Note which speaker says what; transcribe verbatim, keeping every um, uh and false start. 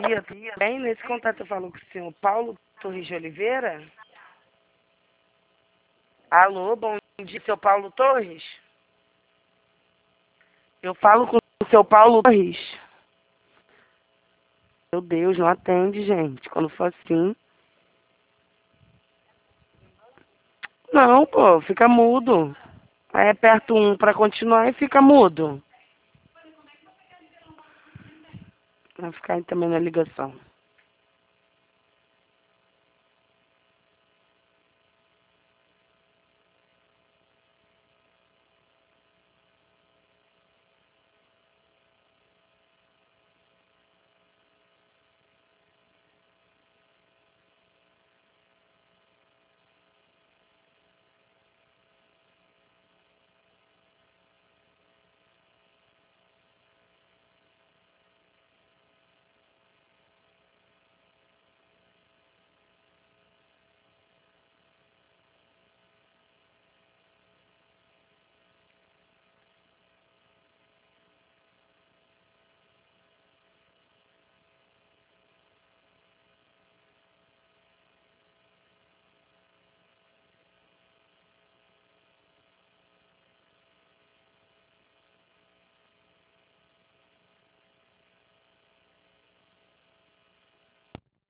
Speaker 1: dia, bem, nesse contato eu falo com o senhor Paulo Torres de Oliveira. Alô, bom dia, seu Paulo Torres? Eu falo com o seu Paulo Torres. Meu Deus, não atende, gente. Quando for assim. Não, pô, fica mudo. Aí aperta um pra continuar e fica mudo. Vai ficar aí também na ligação.